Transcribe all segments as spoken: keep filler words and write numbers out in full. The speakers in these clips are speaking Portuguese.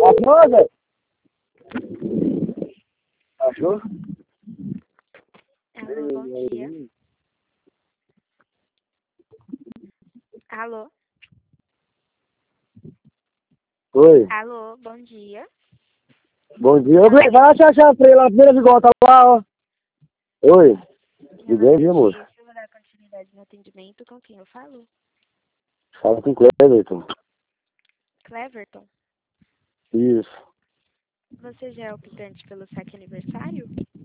Achou, Zé? Achou? Alô, bom dia. Alô? Oi. Alô, bom dia. Bom dia. Ô, Gleice, vai achar a chave pra ele lá, a primeira igual, tá lá, ó. Oi. Liguei, viu, moço? Se eu vou dar continuidade no atendimento, com quem eu falo? Fala com o Cleverton. Cleverton, Isso. você já é optante pelo saque aniversário?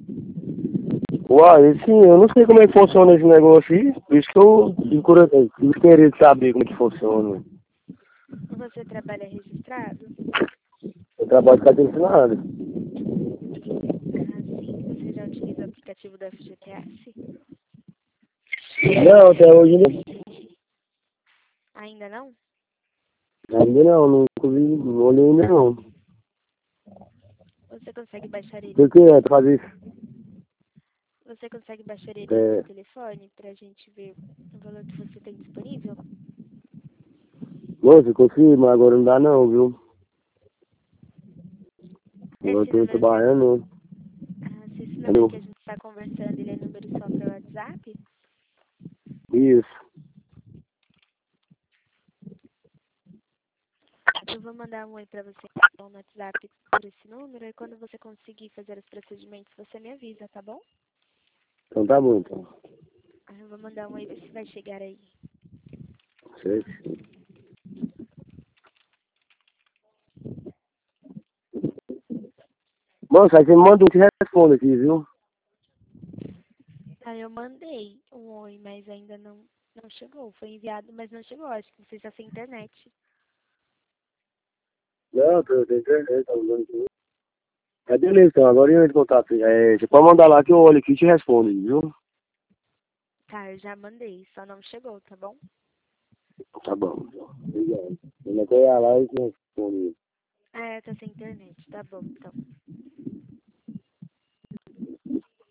Uai, sim, eu não sei como é que funciona esse negócio aí. Por isso que eu tive tive querer saber como é que funciona. Você trabalha registrado? Eu trabalho de carteira assinada. Ah, sim. Você já utiliza o aplicativo do F G T S? Não, até hoje não. Ainda não? Ainda não, nunca vi, não olhei ainda não. Você consegue baixar ele O que é pra fazer isso? Você consegue baixar ele É. no seu telefone pra gente ver o valor que você tem disponível? Moço, eu consigo, mas agora não dá não, viu? Agora eu Esse tô número que a gente, trabalhando. ah, se esse número Entendeu? que a gente está conversando, ele é número só para o WhatsApp? Isso. Eu vou mandar um oi pra você no WhatsApp por esse número e quando você conseguir fazer os procedimentos, você me avisa, tá bom? Então tá bom, então. Ah, eu vou mandar um oi ver se vai chegar aí. Certo. Moço, aí você me manda um que responde aqui, viu? Ah, eu mandei um oi, mas ainda não, não chegou. Foi enviado, mas não chegou. Acho que você já sem internet. Não, tô, tô internet, tá usando aqui. É beleza, então, agora eu entro em contato. É, você pode mandar lá que eu olho aqui e te respondo, viu? Tá, eu já mandei, só não chegou, tá bom? Tá bom, então. Obrigado. Eu vou até lá e te respondo. Ah, tá sem internet, tá bom, então.